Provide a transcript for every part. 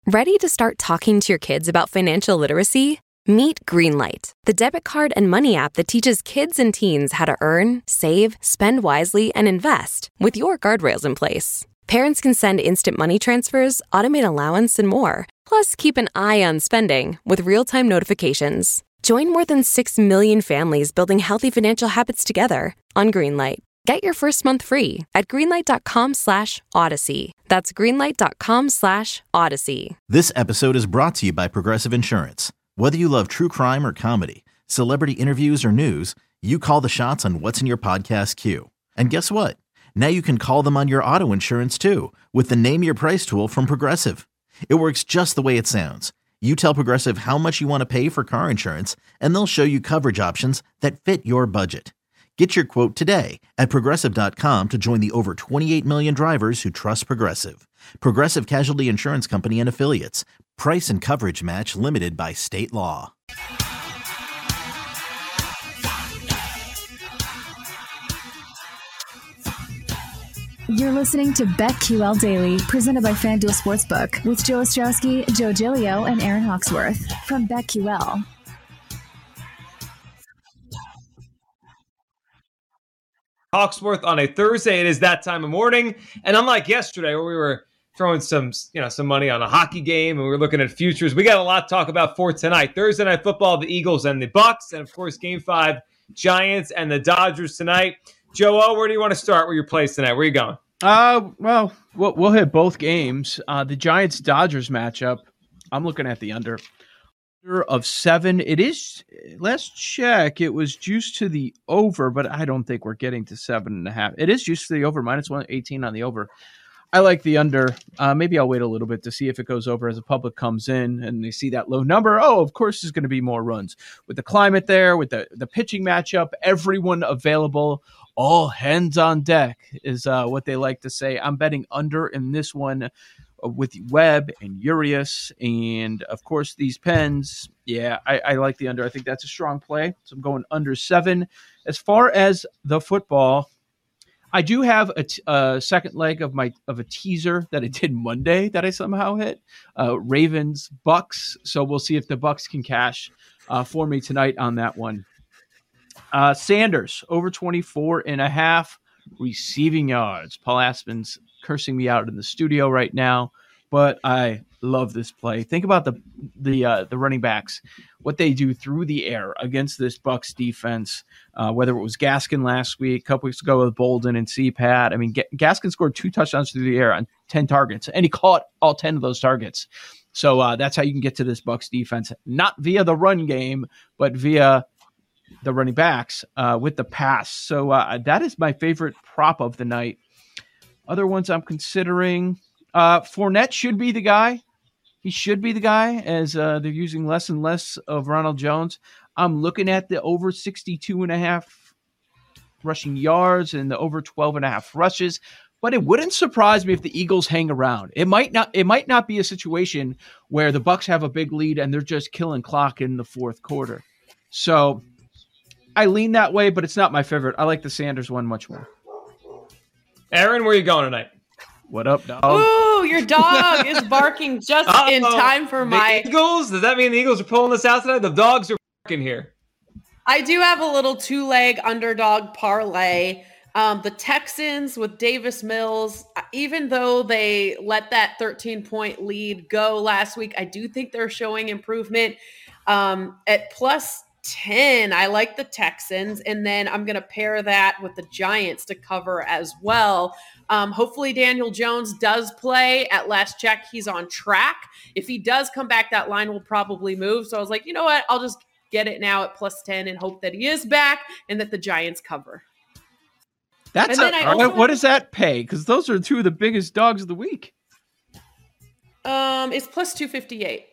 Ready to start talking to your kids about financial literacy? Meet Greenlight, the debit card and money app that teaches kids and teens how to earn, save, spend wisely, and invest with your guardrails in place. Parents can send instant money transfers, automate allowance, and more. Plus, keep an eye on spending with real-time notifications. Join more than 6 million families building healthy financial habits together on Greenlight. Get your first month free at greenlight.com/Odyssey. That's greenlight.com/Odyssey. This episode is brought to you by Progressive Insurance. Whether you love true crime or comedy, celebrity interviews or news, you call the shots on what's in your podcast queue. And guess what? Now you can call them on your auto insurance too with the Name Your Price tool from Progressive. It works just the way it sounds. You tell Progressive how much you want to pay for car insurance, and they'll show you coverage options that fit your budget. Get your quote today at Progressive.com to join the over 28 million drivers who trust Progressive. Progressive Casualty Insurance Company and Affiliates. Price and coverage match limited by state law. You're listening to BetQL Daily, presented by FanDuel Sportsbook, with Joe Ostrowski, Joe Giglio, and Aaron Hawksworth from BetQL. Hawksworth on a Thursday. It is that time of morning, and unlike yesterday where we were throwing some money on a hockey game and we were looking at futures, we got a lot to talk about for tonight. Thursday Night Football, the Eagles and the Bucks, and of course Game 5, Giants and the Dodgers tonight. Joe, where do you want to start with your plays tonight? Where are you going? Well, we'll hit both games. The Giants-Dodgers matchup, I'm looking at the under of 7. It is, last check, it was juiced to the over, but I don't think we're getting to 7.5. It is juiced to the over, minus 118 on the over. I like the under. Maybe I'll wait a little bit to see if it goes over as the public comes in and they see that low number. Oh, of course there's going to be more runs. With the climate there, with the pitching matchup, everyone available, all hands on deck is what they like to say. I'm betting under in this one with Webb and Urias and, of course, these Pens. Yeah, I like the under. I think that's a strong play. So I'm going under 7. As far as the football, I do have a second leg of a teaser that I did Monday that I somehow hit. Ravens, Bucks. So we'll see if the Bucks can cash for me tonight on that one. Sanders, over 24.5 receiving yards. Paul Aspen's cursing me out in the studio right now, but I love this play. Think about the running backs, what they do through the air against this Bucks defense, whether it was Gaskin last week, a couple weeks ago with Bolden and CPAT. I mean, Gaskin scored 2 touchdowns through the air on 10 targets, and he caught all 10 of those targets. So that's how you can get to this Bucks defense, not via the run game, but via the running backs with the pass. So that is my favorite prop of the night. Other ones I'm considering, Fournette should be the guy. He should be the guy as they're using less and less of Ronald Jones. I'm looking at the over 62.5 rushing yards and the over 12.5 rushes. But it wouldn't surprise me if the Eagles hang around. It might not be a situation where the Bucks have a big lead and they're just killing clock in the fourth quarter. So I lean that way, but it's not my favorite. I like the Sanders one much more. Aaron, where are you going tonight? What up, dog? Ooh, your dog is barking just in time for my Eagles. Does that mean the Eagles are pulling this out tonight? The dogs are barking here. I do have a little 2-leg underdog parlay. The Texans with Davis Mills, even though they let that 13-point lead go last week, I do think they're showing improvement. At plus 10, I like the Texans, and then I'm going to pair that with the Giants to cover as well. Hopefully Daniel Jones does play. At last check, he's on track. If he does come back, that line will probably move. So I was like, you know what? I'll just get it now at plus 10 and hope that he is back and that the Giants cover. What does that pay? Because those are 2 of the biggest dogs of the week. It's plus 258.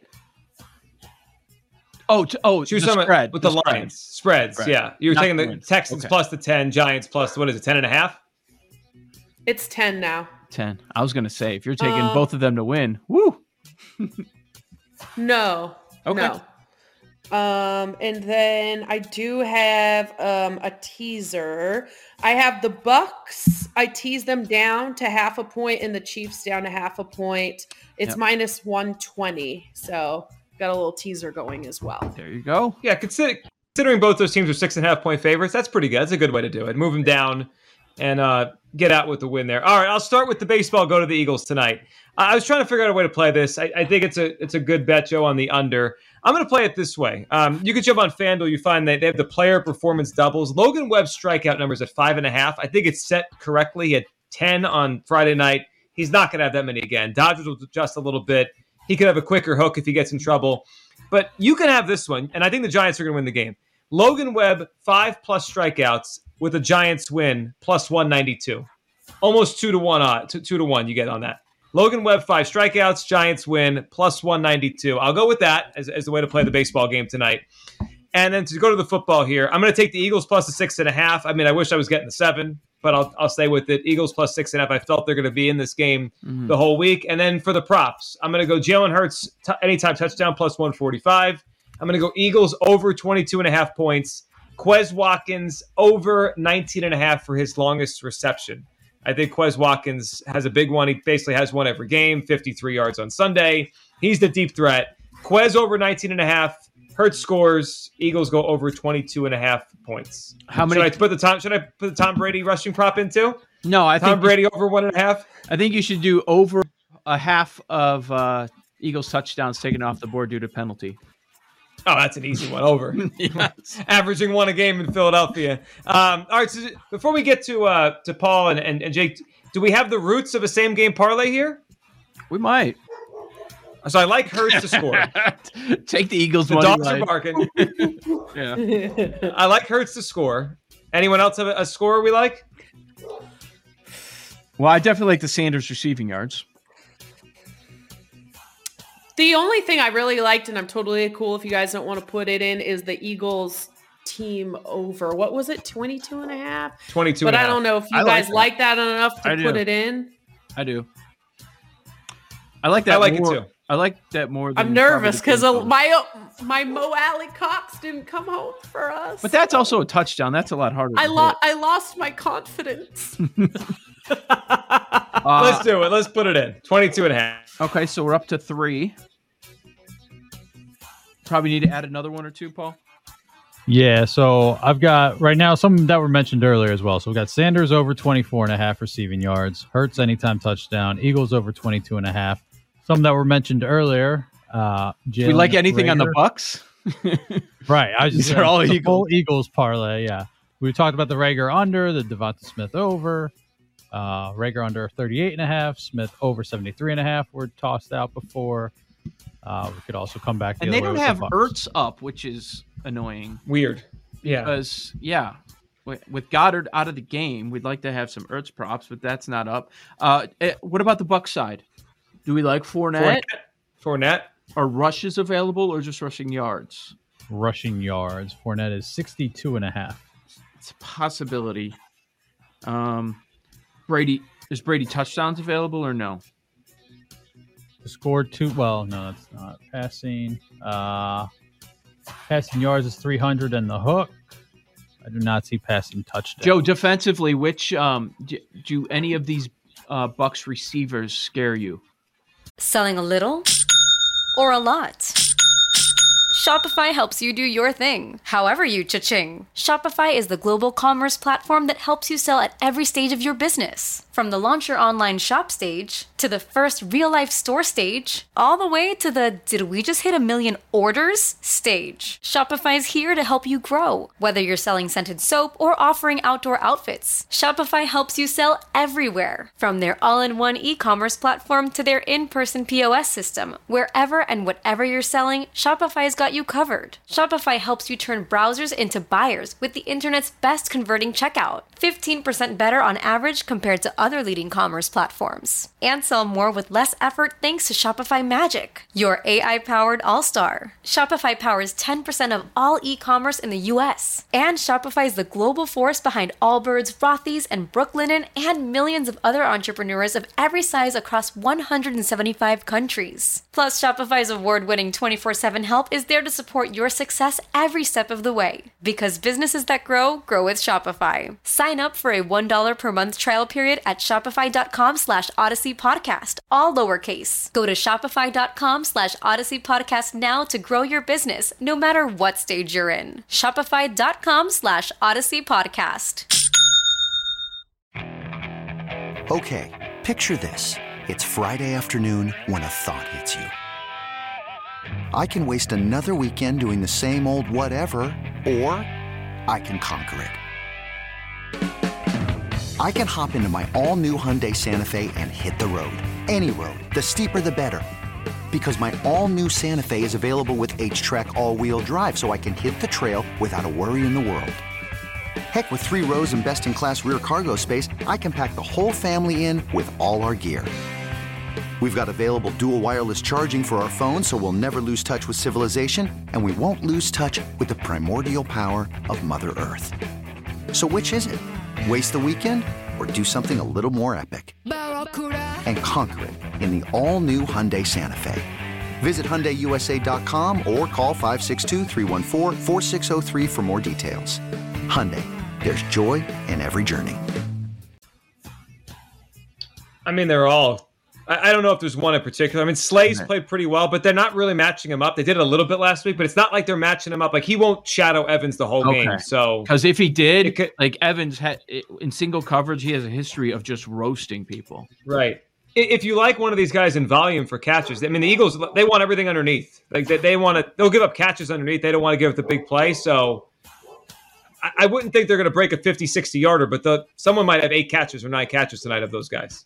She was talking about with the lines. Spreads, yeah. You're taking the Texans plus the 10, Giants plus, what is it, 10.5? It's 10 now. 10. I was going to say, if you're taking both of them to win, woo. No. Okay. No. And then I do have a teaser. I have the Bucks. I tease them down to 0.5 point and the Chiefs down to 0.5 point. It's minus 120. So got a little teaser going as well. There you go. Yeah, considering both those teams are 6.5 point favorites, that's pretty good. That's a good way to do it. Move them down and get out with the win there. All right, I'll start with the baseball. Go to the Eagles tonight. I was trying to figure out a way to play this. I think it's a good bet, Joe, on the under. I'm going to play it this way. You can jump on FanDuel. You find that they have the player performance doubles. Logan Webb's strikeout numbers at 5.5. I think it's set correctly. He had 10 on Friday night. He's not going to have that many again. Dodgers will adjust a little bit. He could have a quicker hook if he gets in trouble. But you can have this one, and I think the Giants are going to win the game. Logan Webb, 5+ strikeouts with a Giants win, plus 192. Almost 2-1 2-1 you get on that. Logan Webb, 5 strikeouts, Giants win, plus 192. I'll go with that as the way to play the baseball game tonight. And then to go to the football here, I'm going to take the Eagles plus the 6.5. I mean, I wish I was getting the 7, but I'll stay with it. Eagles plus 6.5. I felt they're going to be in this game the whole week. And then for the props, I'm going to go Jalen Hurts anytime touchdown plus 145. I'm going to go Eagles over 22.5 points. Quez Watkins over 19.5 for his longest reception. I think Quez Watkins has a big one. He basically has one every game, 53 yards on Sunday. He's the deep threat. Quez over 19.5. Hurts scores. Eagles go over 22.5 points. How many? Should I put the Tom Brady rushing prop in too? No, I think Tom Brady over 1.5. I think you should do over a half of Eagles touchdowns taken off the board due to penalty. Oh, that's an easy one. Over. Yes. Averaging one a game in Philadelphia. All right, so before we get to Paul and Jake, do we have the roots of a same-game parlay here? We might. So I like Hurts to score. Take the Eagles. The dogs are barking. Yeah. I like Hurts to score. Anyone else have a score we like? Well, I definitely like the Sanders receiving yards. The only thing I really liked, and I'm totally cool if you guys don't want to put it in, is the Eagles team over. What was it? 22.5? 22. But I don't know if you guys like that enough to put it in. I do. I like that. I like it too. I like that more. Than I'm nervous because my Mo Alley Cox didn't come home for us. But that's also a touchdown. That's a lot harder. I lost my confidence. Let's do it. Let's put it in. 22.5. Okay, so we're up to 3. Probably need to add another one or two, Paul. Yeah, so I've got right now some that were mentioned earlier as well. So we've got Sanders over 24.5 receiving yards, Hurts anytime touchdown, Eagles over 22.5. Some that were mentioned earlier. We like anything Rager. On the Bucks? Right. I was just These are all Eagles. Full Eagles parlay, yeah. We talked about the Rager under, the Devonta Smith over, Rager under 38.5, Smith over 73.5 were tossed out before. We could also come back. And they don't have Ertz up, which is annoying. Weird. Yeah. Because, with Goddard out of the game, we'd like to have some Ertz props, but that's not up. What about the Bucs side? Do we like Fournette? Fournette. Are rushes available or just rushing yards? Rushing yards. Fournette is 62.5. It's a possibility. Brady touchdowns available or no? Scored 2. Well, no, that's not passing. Passing yards is 300 and the hook. I do not see passing touchdowns. Joe, defensively, which do any of these Bucs receivers scare you? Selling a little or a lot? Shopify helps you do your thing, however you cha-ching. Shopify is the global commerce platform that helps you sell at every stage of your business. From the launch your online shop stage, to the first real-life store stage, all the way to the did we just hit 1 million orders stage. Shopify's here to help you grow. Whether you're selling scented soap or offering outdoor outfits, Shopify helps you sell everywhere. From their all-in-one e-commerce platform to their in-person POS system. Wherever and whatever you're selling, Shopify's got you covered. Shopify helps you turn browsers into buyers with the internet's best converting checkout. 15% better on average compared to other leading commerce platforms. And sell more with less effort thanks to Shopify Magic, your AI-powered all-star. Shopify powers 10% of all e-commerce in the U.S. And Shopify is the global force behind Allbirds, Rothy's, and Brooklinen, and millions of other entrepreneurs of every size across 175 countries. Plus, Shopify's award-winning 24/7 help is there to support your success every step of the way. Because businesses that grow with Shopify. Sign up for a $1 per month trial period at shopify.com/Odyssey Podcast, all lowercase. Go to shopify.com/Odyssey Podcast now to grow your business, no matter what stage you're in. Shopify.com/Odyssey Podcast. Okay, picture this. It's Friday afternoon when a thought hits you. I can waste another weekend doing the same old whatever, or I can conquer it. I can hop into my all-new Hyundai Santa Fe and hit the road. Any road. The steeper the better. Because my all-new Santa Fe is available with H-Track all-wheel drive, so I can hit the trail without a worry in the world. Heck, with 3 rows and best-in-class rear cargo space, I can pack the whole family in with all our gear. We've got available dual wireless charging for our phones, so we'll never lose touch with civilization, and we won't lose touch with the primordial power of Mother Earth. So which is it? Waste the weekend or do something a little more epic? And conquer it in the all-new Hyundai Santa Fe. Visit HyundaiUSA.com or call 562-314-4603 for more details. Hyundai, there's joy in every journey. I mean, they're all... I don't know if there's one in particular. I mean, Slay's played pretty well, but they're not really matching him up. They did it a little bit last week, but it's not like they're matching him up. Like, he won't shadow Evans the whole game. So, because if he did, like Evans had in single coverage, he has a history of just roasting people. Right. If you like one of these guys in volume for catches, I mean, the Eagles, they want everything underneath. Like, they'll give up catches underneath. They don't want to give up the big play. So I wouldn't think they're going to break a 50, 60 yarder, but someone might have 8 catches or 9 catches tonight of those guys.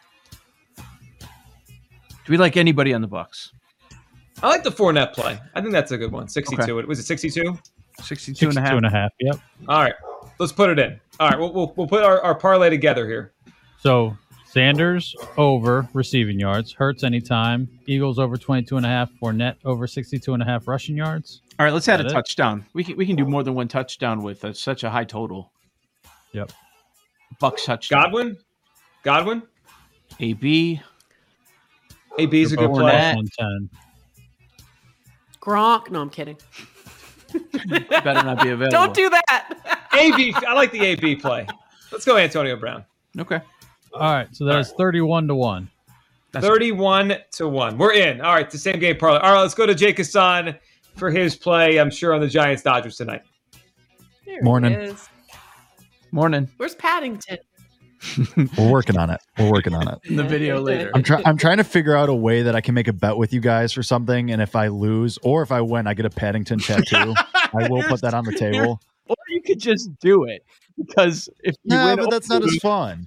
Do we like anybody on the Bucs? I like the Fournette play. I think that's a good one. 62. Okay. Was it 62? 62 and a half. Yep. All right. Let's put it in. All right. We'll put our parlay together here. So Sanders over receiving yards. Hurts anytime. Eagles over 22.5. Fournette over 62.5 rushing yards. All right. Let's add a touchdown. We can do more than one touchdown with such a high total. Yep. Bucs touchdown. Godwin. AB. AB's a good play. 110. Gronk. No, I'm kidding. Better not be available. Don't do that. AB. I like the AB play. Let's go Antonio Brown. Okay. All right. So that's 31-1. 31-1. We're in. All right. The same game parlay. All right. Let's go to Jake Hassan for his play, I'm sure, on the Giants-Dodgers tonight. Morning. Morning. Where's Paddington? We're working on it. In the video later. I'm trying to figure out a way that I can make a bet with you guys for something, and if I lose or if I win, I get a Paddington tattoo. I will put that on the table. Or you could just do it, because if you win, but that's not as fun.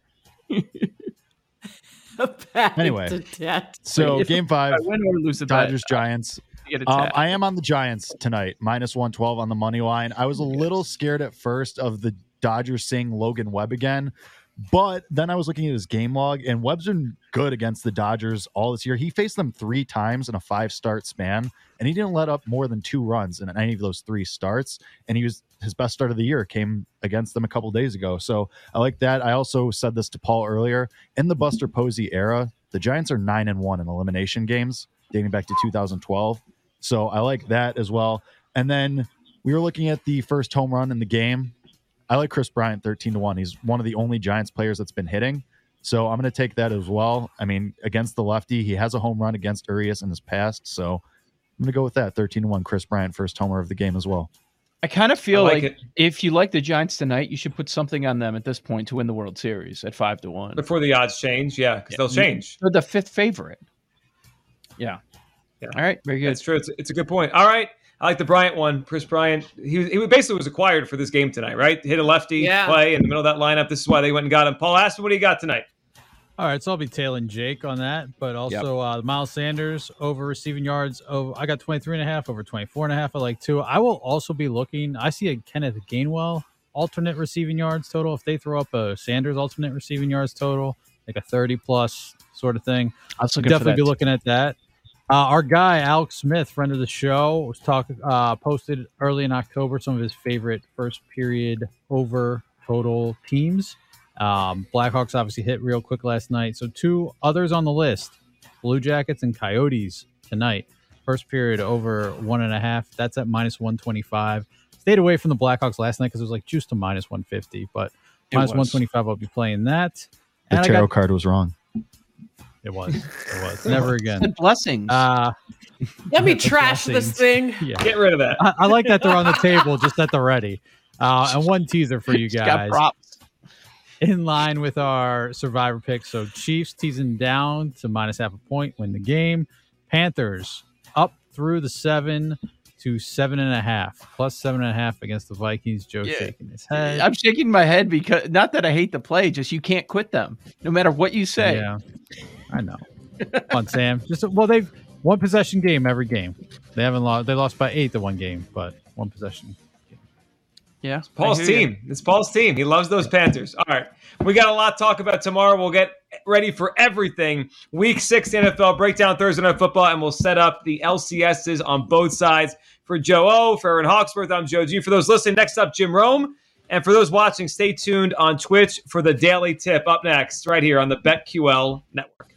Anyway, so game 5, win or lose the Dodgers Giants. I am on the Giants tonight, minus 112 on the money line. I was a little scared at first of the Dodgers seeing Logan Webb again. But then I was looking at his game log, and Webb's been good against the Dodgers all this year. He faced them 3 times in a 5-start span, and he didn't let up more than 2 runs in any of those 3 starts. And his best start of the year came against them a couple days ago. So I like that. I also said this to Paul earlier. In the Buster Posey era, the Giants are 9-1 in elimination games, dating back to 2012. So I like that as well. And then we were looking at the first home run in the game. I like Chris Bryant 13-1. He's one of the only Giants players that's been hitting. So I'm going to take that as well. I mean, against the lefty, he has a home run against Urias in his past. So I'm going to go with that. 13-1, Chris Bryant, first homer of the game as well. I kind of feel like if you like the Giants tonight, you should put something on them at this point to win the World Series at 5-1. Before the odds change, because they'll change. They're the 5th favorite. Yeah. All right, very good. That's true. It's a good point. All right. I like the Bryant one. Chris Bryant, he basically was acquired for this game tonight, right? Hit a lefty play in the middle of that lineup. This is why they went and got him. Paul Aston, what do you got tonight? All right, so I'll be tailing Jake on that, but also Miles Sanders over receiving yards. I got 23.5 over 24.5. I like 2. I will also be looking. I see a Kenneth Gainwell alternate receiving yards total. If they throw up a Sanders alternate receiving yards total, like a 30-plus sort of thing, I'll definitely be looking at that. Our guy, Alex Smith, friend of the show, was posted early in October some of his favorite first period over total teams. Blackhawks obviously hit real quick last night. So 2 others on the list, Blue Jackets and Coyotes tonight. First period over 1.5. That's at minus 125. Stayed away from the Blackhawks last night because it was like juice to minus 150. But minus 125, I'll be playing that. The tarot card was wrong. It was. Never again. And blessings. Let me trash this thing. Yeah. Get rid of that. I like that they're on the table, just at the ready. And one teaser for you guys. Got props. In line with our survivor pick. So Chiefs teasing down to minus half a point, win the game. Panthers up through the 7 to 7.5, plus 7.5 against the Vikings. Joe shaking his head. I'm shaking my head because not that I hate the play, just you can't quit them no matter what you say. Yeah, I know. Come on, Sam. They've one possession game every game. They haven't lost. They lost by 8 the one game, but one possession. Yeah, it's Paul's team. It's Paul's team. He loves those Panthers. All right. We got a lot to talk about tomorrow. We'll get ready for everything. Week 6 NFL breakdown Thursday Night Football, and we'll set up the LCSs on both sides. For Joe O, for Aaron Hawksworth, I'm Joe G. For those listening, next up, Jim Rome. And for those watching, stay tuned on Twitch for the Daily Tip. Up next, right here on the BetQL Network.